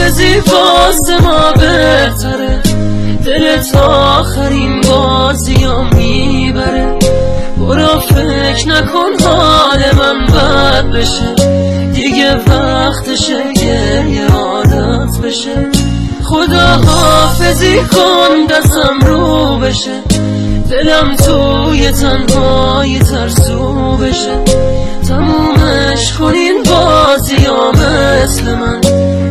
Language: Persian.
خداحافظی واسه ما بهتره، دلت آخرین بازیام میبره. برو فکر نکن حال من بد بشه، دیگه وقتشه گریه عادت بشه. خداحافظی کن دستم رو بشه، دلم توی تنهایی ترسو بشه.